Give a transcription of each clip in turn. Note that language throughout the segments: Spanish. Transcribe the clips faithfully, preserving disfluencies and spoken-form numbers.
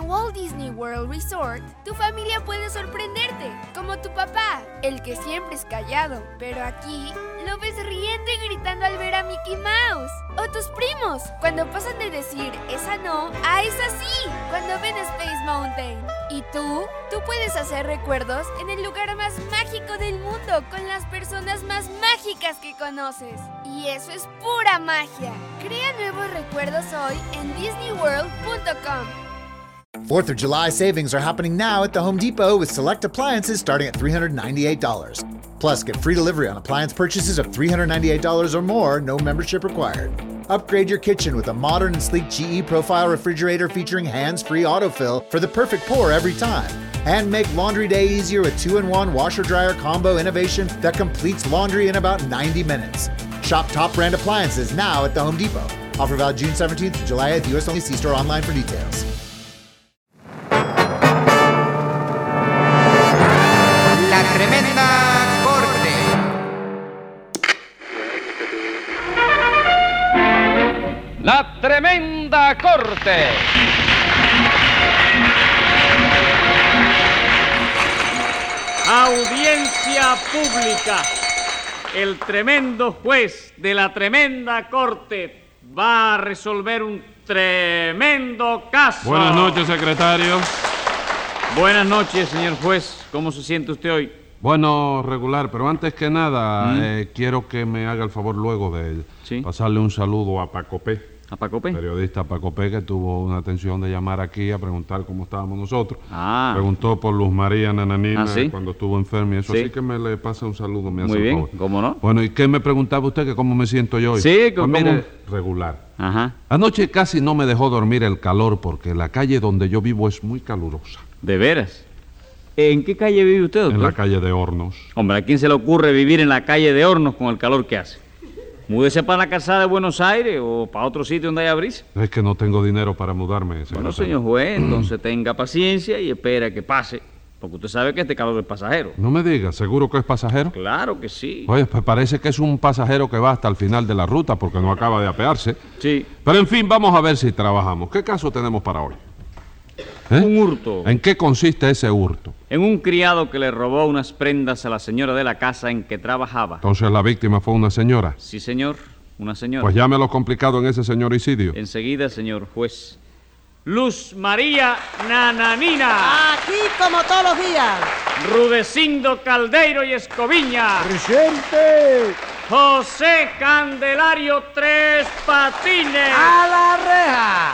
Walt Disney World Resort, tu familia puede sorprenderte, como tu papá, el que siempre es callado, pero aquí lo ves riendo y gritando al ver a Mickey Mouse. O tus primos, cuando pasan de decir esa no a esa sí, cuando ven Space Mountain. Y tú, tú puedes hacer recuerdos en el lugar más mágico del mundo, con las personas más mágicas que conoces. Y eso es pura magia. Crea nuevos recuerdos hoy en disney world punto com. fourth of July savings are happening now at the Home Depot with select appliances starting at three hundred ninety-eight dollars. Plus, get free delivery on appliance purchases of three hundred ninety-eight dollars or more, no membership required. Upgrade your kitchen with a modern and sleek G E Profile refrigerator featuring hands-free autofill for the perfect pour every time. And make laundry day easier with two in one washer-dryer combo innovation that completes laundry in about ninety minutes. Shop top brand appliances now at the Home Depot. Offer valid June seventeenth to July eighth, U S only. See store online for details. La Tremenda Corte. La Tremenda Corte. Audiencia pública. El tremendo juez de la Tremenda Corte va a resolver un tremendo caso. Buenas noches, secretario. Buenas noches, señor juez. ¿Cómo se siente usted hoy? Bueno, regular, pero antes que nada, ¿Mm? eh, quiero que me haga el favor luego de ¿Sí? pasarle un saludo a Paco P. ¿A Paco P? Periodista Paco P, que tuvo una atención de llamar aquí a preguntar cómo estábamos nosotros. Ah. Preguntó por Luz María Nananina ¿Ah, sí? cuando estuvo enferma y eso. Sí. Así que me le pasa un saludo, me hace Muy el bien, favor. ¿cómo no? Bueno, ¿y qué me preguntaba usted? Que cómo me siento yo hoy. Sí, Pues ¿cómo? mire, regular. Ajá. Anoche casi no me dejó dormir el calor porque la calle donde yo vivo es muy calurosa. ¿De veras? ¿En qué calle vive usted, doctor? En la calle de Hornos. Hombre, ¿a quién se le ocurre vivir en la calle de Hornos con el calor que hace? Múdese para la calzada de Buenos Aires o para otro sitio donde haya brisa. Es que no tengo dinero para mudarme, secretario. Bueno, señor juez, entonces tenga paciencia y espera que pase, porque usted sabe que este calor es pasajero. No me diga, ¿seguro que es pasajero? Claro que sí. Oye, pues parece que es un pasajero que va hasta el final de la ruta porque no acaba de apearse. Sí. Pero en fin, vamos a ver si trabajamos. ¿Qué caso tenemos para hoy? ¿Eh? Un hurto. ¿En qué consiste ese hurto? En un criado que le robó unas prendas a la señora de la casa en que trabajaba. Entonces la víctima fue una señora. Sí, señor, una señora. Pues llame lo complicado en ese señoricidio. Enseguida, señor juez. Luz María Nananina. Aquí como todos los días. Rudecindo Caldeiro y Escoviña. Presente. José Candelario Tres Patines. A la reja.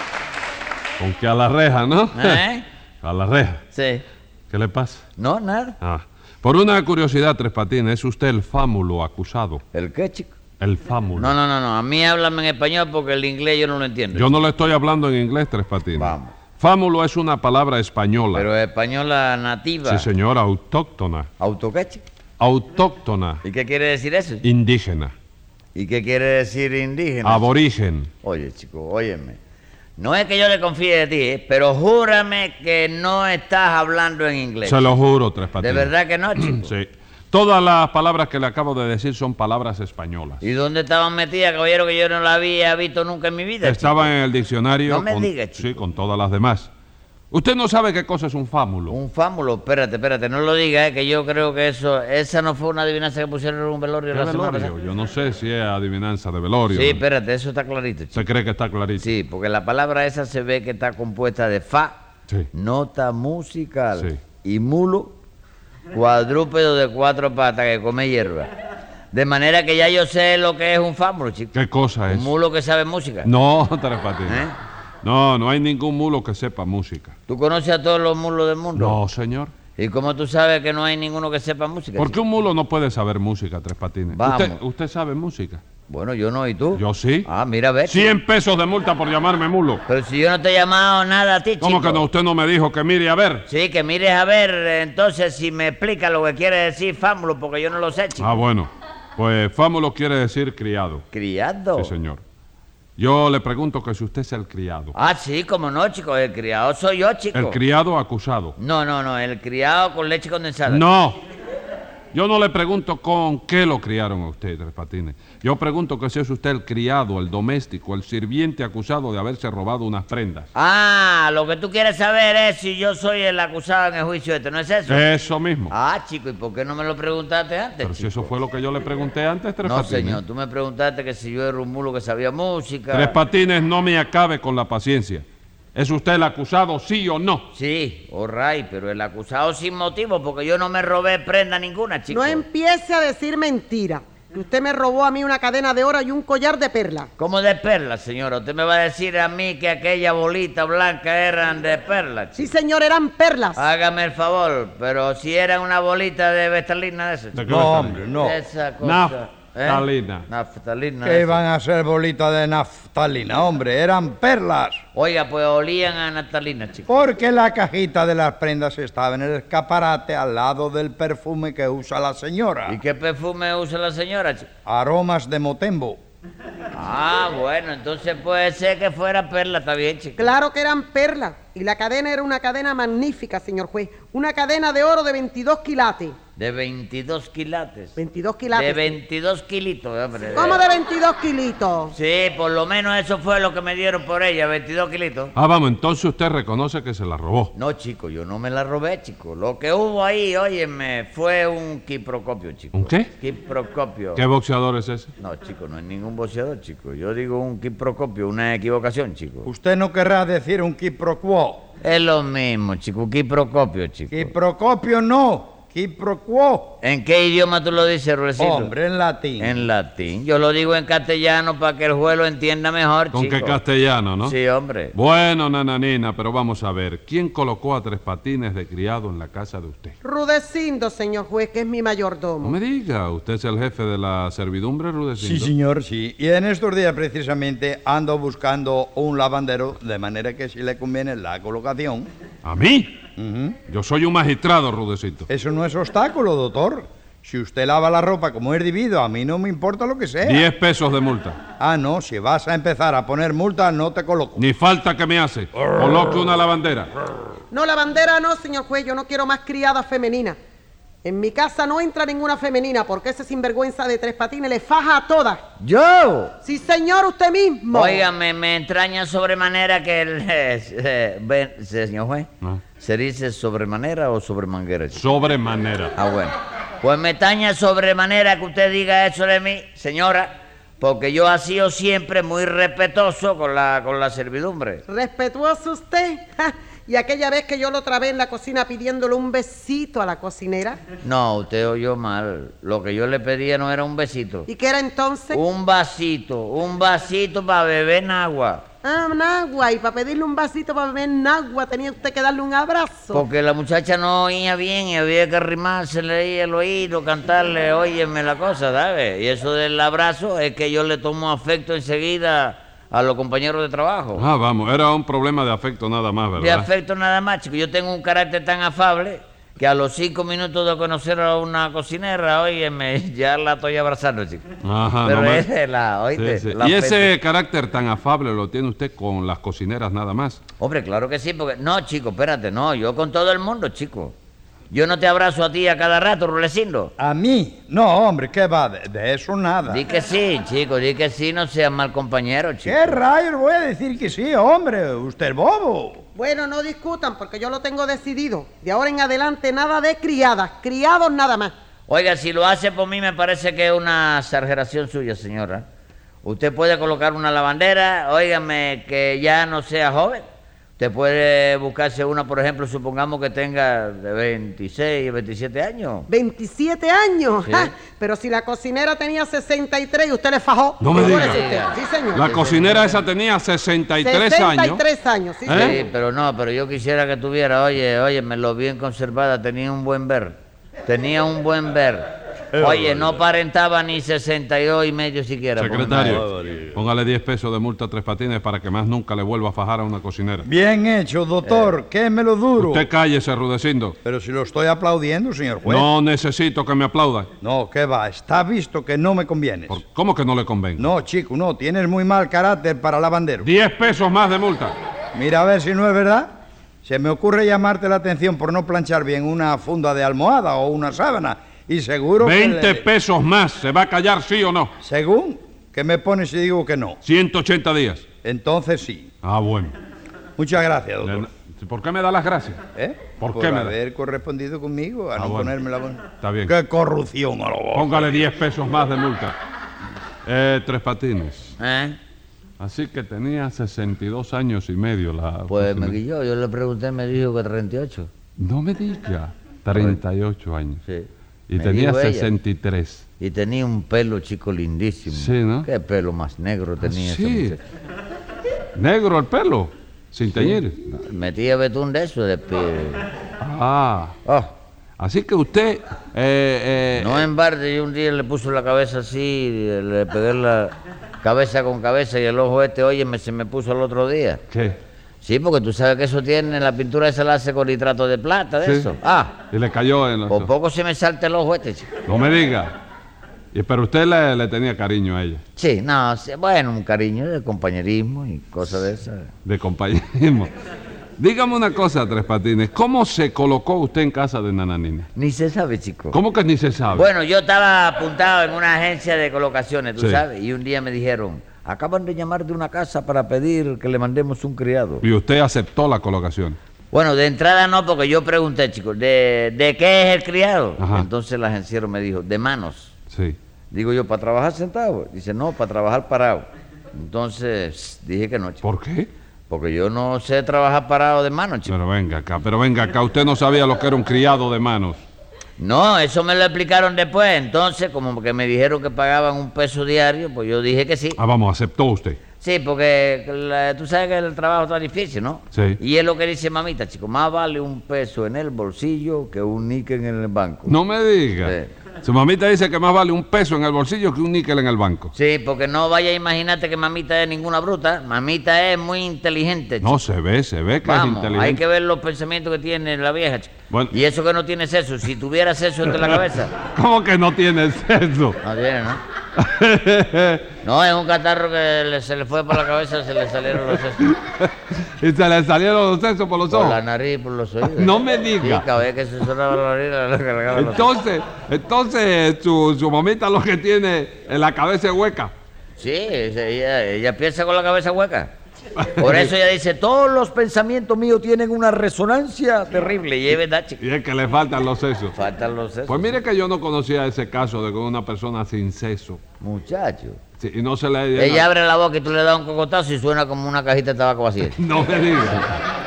Con que a la reja, ¿no? ¿Eh? A la reja. Sí. ¿Qué le pasa? No, nada. Ah. Por una curiosidad, Tres Patines, ¿es usted el fámulo acusado? ¿El qué, chico? El fámulo. No, no, no, no. A mí háblame en español porque el inglés yo no lo entiendo. Yo no le estoy hablando en inglés, Tres Patines. Vamos. Fámulo es una palabra española. Pero española nativa. Sí, señor, autóctona. ¿Auto qué, chico? Autóctona. ¿Y qué quiere decir eso? Indígena. ¿Y qué quiere decir indígena? Aborigen. Chico? Oye, chico, óyeme. No es que yo le confíe de ti, ¿eh? Pero júrame que no estás hablando en inglés. Se lo juro, Tres Patines. ¿De verdad que no, chico? Sí. Todas las palabras que le acabo de decir son palabras españolas. ¿Y dónde estaban metidas, caballero, que yo no la había visto nunca en mi vida? Estaban chico? en el diccionario. No me con, diga, chico. Sí, con todas las demás. Usted no sabe qué cosa es un fámulo. Un fámulo, espérate, espérate, no lo digas, eh, que yo creo que eso, esa no fue una adivinanza que pusieron en un velorio ¿Qué la semana velorio? pasada. Yo no sé si es adivinanza de velorio. Sí, espérate, eso está clarito, chico. ¿Se cree que está clarito? Sí, porque la palabra esa se ve que está compuesta de fa, Sí. nota musical, Sí. y mulo, cuadrúpedo de cuatro patas que come hierba. De manera que ya yo sé lo que es un fámulo, chico. ¿Qué cosa es? Un mulo que sabe música. No, Tres Patines. ¿Eh? No, no hay ningún mulo que sepa música. ¿Tú conoces a todos los mulos del mundo? No, señor. ¿Y cómo tú sabes que no hay ninguno que sepa música? ¿Por qué chico? un mulo no puede saber música, Tres Patines? Vamos. ¿Usted, usted sabe música? Bueno, yo no, ¿y tú? Yo sí. Ah, mira, a ver. chico. Cien pesos de multa por llamarme mulo. Pero si yo no te he llamado nada a ti, chico. ¿Cómo que no? Usted no me dijo que mire a ver. Sí, que mires a ver, entonces, si me explica lo que quiere decir fámulo, porque yo no lo sé, chico. Ah, bueno. Pues fámulo quiere decir criado. ¿Criado? Sí, señor. Yo le pregunto que si usted es el criado. Ah, sí, cómo no, chico, el criado soy yo, chico. El criado acusado. No, no, no, el criado con leche condensada. No. Yo no le pregunto con qué lo criaron a usted, Tres Patines. Yo pregunto que si es usted el criado, el doméstico, el sirviente acusado de haberse robado unas prendas. Ah, lo que tú quieres saber es si yo soy el acusado en el juicio este, ¿no es eso? Eso mismo. Ah, chico, ¿y por qué no me lo preguntaste antes, Pero si chico? eso fue lo que yo le pregunté antes, Tres No, Patines. señor, tú me preguntaste que si yo era un mulo que sabía música. Tres Patines, no me acabe con la paciencia. ¿Es usted el acusado, sí o no? Sí, all right, pero el acusado sin motivo, porque yo no me robé prenda ninguna, chico. No empiece a decir mentira. Que usted me robó a mí una cadena de oro y un collar de perlas. ¿Cómo de perlas, señora? ¿Usted me va a decir a mí que aquella bolita blanca eran de perlas, Sí, chico? señor, eran perlas. Hágame el favor, pero si eran una bolita de vestalina de esa. ¿De qué chico. vestalina? hombre, no. De esa cosa. Naftalina. ¿Eh? Naftalina. ¿Qué esa. van a ser bolitas de naftalina, hombre? Eran perlas. Oiga, pues olían a naftalina, chico. Porque la cajita de las prendas estaba en el escaparate al lado del perfume que usa la señora. ¿Y qué perfume usa la señora, chico? Aromas de Motembo. Ah, bueno, entonces puede ser que fuera perla, está bien, chico. Claro que eran perlas. Y la cadena era una cadena magnífica, señor juez. Una cadena de oro de veintidós quilates. De veintidós quilates. veintidós quilates. De veintidós kilitos, hombre. ¿Cómo de veintidós kilitos? Sí, por lo menos eso fue lo que me dieron por ella, veintidós kilitos. Ah, vamos, entonces usted reconoce que se la robó. No, chico, yo no me la robé, chico. Lo que hubo ahí, óyeme, fue un quiprocopio, chico. ¿Un qué? Quiprocopio. ¿Qué boxeador es ese? No, chico, no es ningún boxeador, chico. Yo digo un quiprocopio, una equivocación, chico. Usted no querrá decir un quiproquo. Es lo mismo, chico, quiprocopio, chico. Quiprocopio no, quiproquo. ¿En qué idioma tú lo dices, Ruecito? Hombre, en latín. En latín. Yo lo digo en castellano para que el juez lo entienda mejor, Con chico. qué castellano, ¿no? Sí, hombre. Bueno, nananina, pero vamos a ver. ¿Quién colocó a Tres Patines de criado en la casa de usted? Rudecindo, señor juez, que es mi mayordomo. No me diga, ¿usted es el jefe de la servidumbre, Rudecindo? Sí, señor, sí. Y en estos días precisamente ando buscando un lavandero, de manera que si le conviene la colocación. ¿A mí? Ujú. Yo soy un magistrado, Rudecito. Eso no es obstáculo, doctor. Si usted lava la ropa como es debido, a mí no me importa lo que sea. Diez pesos de multa. Ah, no, si vas a empezar a poner multa, no te coloco. Ni falta que me hace. Coloque una lavandera. No, la bandera no, señor juez, yo no quiero más criadas femeninas. En mi casa no entra ninguna femenina porque ese sinvergüenza de Tres Patines le faja a todas. ¿Yo? Sí, señor, usted mismo. Óigame, me entraña sobremanera que el... eh, eh, ven, señor juez, Ah. ¿se dice sobremanera o sobremanguera, chico? Sobremanera. Ah, bueno. Pues me taña sobremanera que usted diga eso de mí, señora, porque yo he sido siempre muy respetuoso con la, con la servidumbre. ¿Respetuoso usted? Ja, y aquella vez que yo lo trabé en la cocina pidiéndole un besito a la cocinera. No, usted oyó mal. Lo que yo le pedía no era un besito. ¿Y qué era entonces? Un vasito, un vasito para beber en agua. Ah, un agua. Y para pedirle un vasito para beber en agua tenía usted que darle un abrazo. Porque la muchacha no oía bien y había que arrimársele ahí el oído, cantarle, óyeme la cosa, ¿sabes? Y eso del abrazo es que yo le tomo afecto enseguida a los compañeros de trabajo. Ah, vamos, era un problema de afecto nada más, ¿verdad? De afecto nada más, chico. Yo tengo un carácter tan afable que a los cinco minutos de conocer a una cocinera, óyeme, ya la estoy abrazando, chico. Ajá, Pero no me- es de la, oíste, Sí, sí. la Y ese fe- carácter tan afable lo tiene usted con las cocineras nada más. Hombre, claro que sí, porque... No, chico, espérate, no, yo con todo el mundo, chico. Yo no te abrazo a ti a cada rato, Rulecindo. ¿A mí? No, hombre, ¿qué va? De, de eso nada. Di que sí, chico, di que sí, no seas mal compañero, chico. ¿Qué rayos voy a decir que sí, hombre? Usted es bobo. Bueno, no discutan porque yo lo tengo decidido. De ahora en adelante nada de criadas, criados nada más. Oiga, si lo hace por mí me parece que es una exageración suya, señora. Usted puede colocar una lavandera, óigame, que ya no sea joven. Usted puede buscarse una, por ejemplo, supongamos que tenga de veintiséis, veintisiete años. veintisiete años. Sí. Ja, pero si la cocinera tenía sesenta y tres y usted le fajó. No me Figúrese diga. usted. Sí, señor. La cocinera esa tenía sesenta y tres sesenta y años. tres años, sí, ¿Eh? señor. Sí, pero no, pero yo quisiera que tuviera, oye, oye, me lo bien conservada, tenía un buen ver. Tenía un buen ver. Oye, no aparentaba ni sesenta y dos y medio siquiera. porque Secretario, me- póngale diez pesos de multa a Tres Patines para que más nunca le vuelva a fajar a una cocinera. Bien hecho, doctor. Quémelo duro. Usted cállese, Rudecindo. Pero si lo estoy aplaudiendo, señor juez. No necesito que me aplauda. No, ¿qué va? Está visto que no me convienes. Por- ¿Cómo que no le convenga? No, chico, no. Tienes muy mal carácter para lavandero. Diez pesos más de multa. Mira a ver si no es verdad. Se me ocurre llamarte la atención por no planchar bien una funda de almohada o una sábana Y seguro que... veinte le- pesos más. ¿Se va a callar, sí o no? Según, ¿qué me pone si digo que no? ciento ochenta días. Entonces sí. Ah, bueno. Muchas gracias, doctor. Le- ¿Por qué me da las gracias? ¿Eh? ¿Por Por qué me da? haber correspondido conmigo, a Ah, no bueno. ponerme la mano. Está bien. ¡Qué corrupción a lo vos! Póngale diez pesos más de multa. Eh, Tres Patines. ¿Eh? Así que tenía sesenta y dos años y medio la... Pues me Patines. guilló, yo le pregunté, me dijo que treinta y ocho. No me diga. treinta y ocho años. Sí. Y Me tenía dijo ella. sesenta y tres. Y tenía un pelo, chico, lindísimo. Sí, ¿no? Qué pelo más negro tenía ese sí. muchacho. Negro el pelo. Sin teñir. Metía betún de eso de pie. Ah. Oh, Así que usted... eh, eh, no en barde, yo un día le puso la cabeza así, le pegué la cabeza con cabeza y el ojo este, oye, me, se me puso el otro día. ¿Qué? Sí, porque tú sabes que eso tiene, la pintura esa la hace con nitrato de plata, de Sí. eso. Ah, Y le cayó en los... por poco se me salta el ojo este, chico. No me diga. Y, pero usted le, le tenía cariño a ella. Sí, no, sí, bueno, un cariño de compañerismo y cosas de esas. De compañerismo. Dígame una cosa, Tres Patines. ¿Cómo se colocó usted en casa de Nananina? Ni se sabe, chico. ¿Cómo que ni se sabe? Bueno, yo estaba apuntado en una agencia de colocaciones, tú Sí. sabes, y un día me dijeron, acaban de llamar de una casa para pedir que le mandemos un criado. Y usted aceptó la colocación. Bueno, de entrada no, porque yo pregunté, chicos, ¿de, de qué es el criado? Ajá. Entonces el agenciero me dijo, de manos. Sí. Digo yo, ¿para trabajar sentado? Dice, no, para trabajar parado. Entonces dije que no, chico. ¿Por qué? Porque yo no sé trabajar parado de manos, chico. Pero venga acá, pero venga acá. Usted no sabía lo que era un criado de manos. No, eso me lo explicaron después. Entonces, como que me dijeron que pagaban un peso diario, pues yo dije que sí. Ah, vamos, aceptó usted. Sí, porque la- tú sabes que el trabajo está difícil, ¿no? Sí. Y es lo que dice mamita, chico, más vale un peso en el bolsillo que un níquel en el banco. No me diga. Sí. Su mamita dice que más vale un peso en el bolsillo que un níquel en el banco. Sí, porque no vaya a imaginarte que mamita es ninguna bruta. Mamita es muy inteligente, chico. No, se ve, se ve que Vamos, es inteligente. hay que ver los pensamientos que tiene la vieja, chico. Bueno. Y eso que no tiene sexo, si tuviera sexo entre la cabeza. ¿Cómo que no tiene sexo? No tiene, ¿no? No, es un catarro que le- se le fue por la cabeza, se le salieron los sesos. Y se le salieron los sexos por los Por ojos. la nariz, por los oídos. No me diga. Sí, cada vez que se sonaba la nariz, le cargaba los ojos. Entonces, entonces su, su mamita lo que tiene en la cabeza es hueca. Sí, ella, ella piensa con la cabeza hueca. Por eso ella dice, todos los pensamientos míos tienen una resonancia terrible. Y es verdad, chico. Y es que le faltan los sesos. Faltan los sesos. Pues mire que yo no conocía ese caso de con una persona sin seso. Muchacho. Sí, y no se le... Ella abre la boca y tú le das un cocotazo y suena como una cajita de tabaco vacía. No me diga.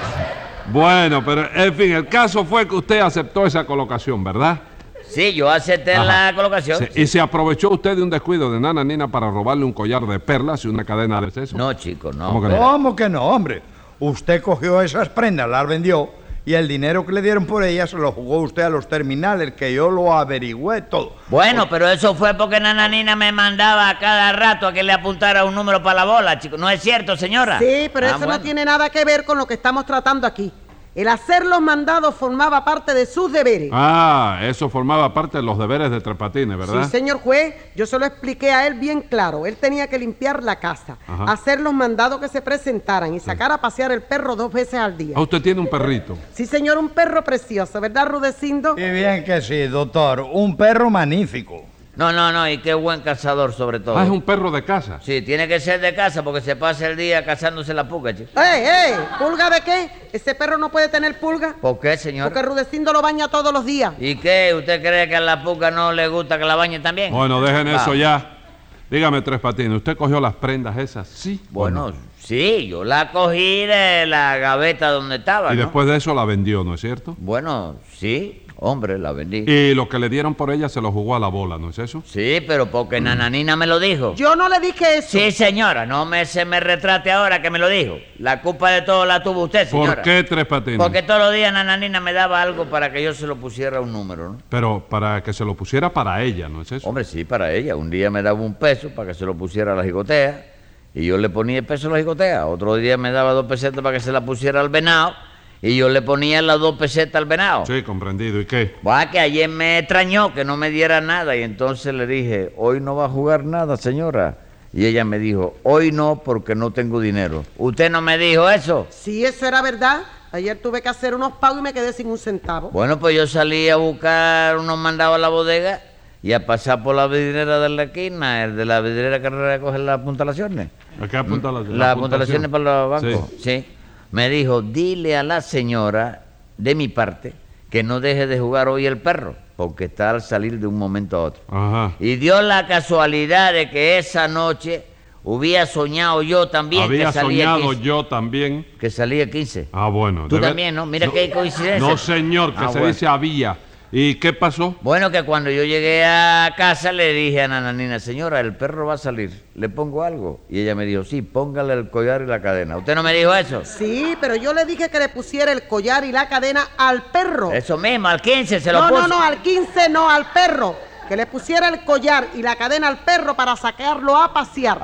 Bueno, pero en fin, el caso fue que usted aceptó esa colocación, ¿verdad? Sí, yo acepté Ajá. la colocación. Sí, y se aprovechó usted de un descuido de Nananina para robarle un collar de perlas y una cadena de seso. No, chico, no. ¿Cómo que no? ¿Cómo que no, hombre? Usted cogió esas prendas, las vendió y el dinero que le dieron por ellas se lo jugó usted a los terminales, que yo lo averigüé todo. Bueno, pero eso fue porque Nananina me mandaba a cada rato a que le apuntara un número para la bola, chico. ¿No es cierto, señora? Sí, pero Ah, eso bueno. no tiene nada que ver con lo que estamos tratando aquí. El hacer los mandados formaba parte de sus deberes. Ah, eso formaba parte de los deberes de Tres Patines, ¿verdad? Sí, señor juez, yo se lo expliqué a él bien claro. Él tenía que limpiar la casa, Ajá. hacer los mandados que se presentaran y sacar a pasear el perro dos veces al día. Ah, usted tiene un perrito. Sí, señor, un perro precioso, ¿verdad, Rudecindo? Y bien que sí, doctor, un perro magnífico. No, no, no, y qué buen cazador sobre todo. Ah, es un perro de casa. Sí, tiene que ser de casa porque se pasa el día cazándose la puca, chico. ¡Ey, ey! ¿Pulga de qué? Ese perro no puede tener pulga. ¿Por qué, señor? Porque Rudecindo lo baña todos los días. ¿Y qué? ¿Usted cree que a la puca no le gusta que la bañe también? Bueno, dejen eso Vamos. ya. Dígame, Tres Patines, ¿usted cogió las prendas esas? Sí. o Bueno, no? sí, yo la cogí de la gaveta donde estaba, Y ¿no? después de eso la vendió, ¿no es cierto? Bueno, sí, hombre, la vendí. Y lo que le dieron por ella se lo jugó a la bola, ¿no es eso? Sí, pero porque Nananina me lo dijo. Yo no le dije eso. Sí, señora, no me se me retrate ahora que me lo dijo. La culpa de todo la tuvo usted, señora. ¿Por qué Tres Patines? Porque todos los días Nananina me daba algo para que yo se lo pusiera un número, ¿no? Pero para que se lo pusiera para ella, ¿no es eso? Hombre, sí, para ella. Un día me daba un peso para que se lo pusiera a la jigotea y yo le ponía el peso a la jigotea. Otro día me daba dos pesetas para que se la pusiera al venado y yo le ponía las dos pesetas al venado. Sí, comprendido. ¿Y qué? Va, que ayer me extrañó que no me diera nada y entonces le dije, hoy no va a jugar nada, señora. Y ella me dijo, hoy no porque no tengo dinero. ¿Usted no me dijo eso? Sí, eso era verdad. Ayer tuve que hacer unos pagos y me quedé sin un centavo. Bueno, pues yo salí a buscar unos mandados a la bodega y a pasar por la vidriera de la esquina, el de la vidriera que recoge las apuntalaciones. ¿A qué apuntalaciones? Las apuntalaciones para los bancos. Sí. Sí. Me dijo, dile a la señora, de mi parte, que no deje de jugar hoy el perro, porque está al salir de un momento a otro. Ajá. Y dio la casualidad de que esa noche hubiera soñado yo también Había que salía soñado quince. yo también. Que salía quince. Ah, bueno. Tú debe- también, ¿no? Mira qué coincidencia. No, señor, que Ah, se bueno. dice había. ¿Y qué pasó? Bueno, que cuando yo llegué a casa le dije a Nananina, señora, el perro va a salir, ¿le pongo algo? Y ella me dijo, sí, póngale el collar y la cadena. ¿Usted no me dijo eso? Sí, pero yo le dije que le pusiera el collar y la cadena al perro. Eso mismo, al quince se lo No, puso. no, no, al quince no, al perro. Que le pusiera el collar y la cadena al perro para sacarlo a pasear.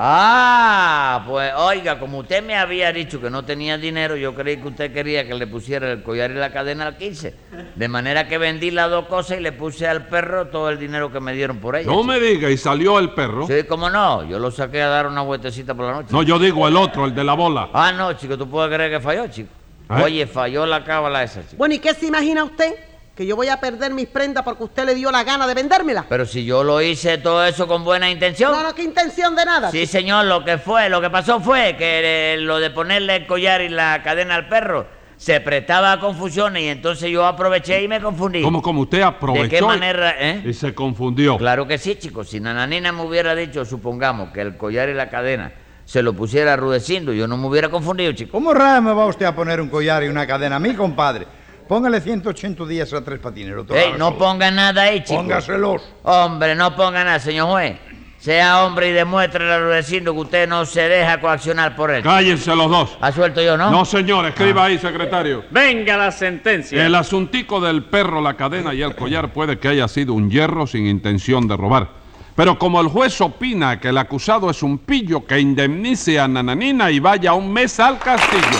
Ah, pues oiga, como usted me había dicho que no tenía dinero, yo creí que usted quería que le pusiera el collar y la cadena al quince. De manera que vendí las dos cosas y le puse al perro todo el dinero que me dieron por ella. No chico. me diga, ¿y salió el perro? Sí, cómo no, yo lo saqué a dar una vueltecita por la noche. No, yo digo el otro, el de la bola. Ah, no, chico, tú puedes creer que falló, chico. ¿Eh? Oye, falló la cábala esa, chico. Bueno, ¿y qué se imagina usted? ¿Que yo voy a perder mis prendas porque usted le dio la gana de vendérmelas? Pero si yo lo hice todo eso con buena intención. No, no, qué intención de nada. Sí, señor, lo que fue, lo que pasó fue que eh, lo de ponerle el collar y la cadena al perro se prestaba a confusiones y entonces yo aproveché y me confundí. ¿Cómo, cómo usted aprovechó? ¿De qué y- manera, eh? Y se confundió. Claro que sí, chicos. Si Nananina me hubiera dicho, supongamos, que el collar y la cadena se lo pusiera a Rudecindo, yo no me hubiera confundido, chico. ¿Cómo raro me va usted a poner un collar y una cadena a mí, compadre? Póngale ciento ochenta días a Tres Patines. lo Ey, traga no solo. ponga nada ahí, chico. Póngaselos. Hombre, no ponga nada, señor juez. Sea hombre y demuéstrele a Rudecindo que usted no se deja coaccionar por él. Cállense los dos. ¿Ha suelto yo, no? No, señor, escriba ahí, secretario. Venga la sentencia. El asuntico del perro, la cadena y el collar puede que haya sido un yerro sin intención de robar. Pero como el juez opina que el acusado es un pillo, que indemnice a Nananina y vaya un mes al castillo.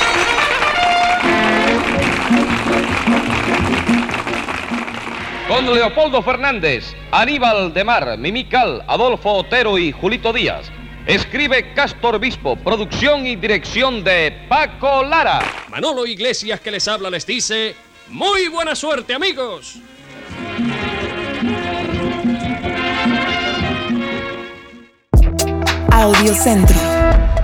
Con Leopoldo Fernández, Aníbal de Mar, Mimical, Adolfo Otero y Julito Díaz. Escribe Castor Bispo, producción y dirección de Paco Lara. Manolo Iglesias, que les habla, les dice: ¡muy buena suerte, amigos! Audiocentro.